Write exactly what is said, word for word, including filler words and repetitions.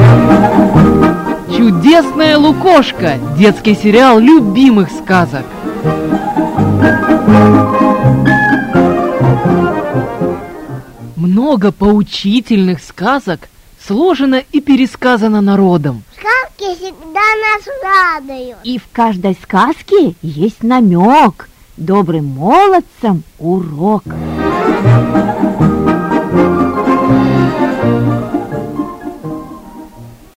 Чудесная Лукошка. Детский сериал любимых сказок. Много поучительных сказок сложено и пересказано народом. Сказки всегда нас радуют. И в каждой сказке есть намек. Добрым молодцам урок.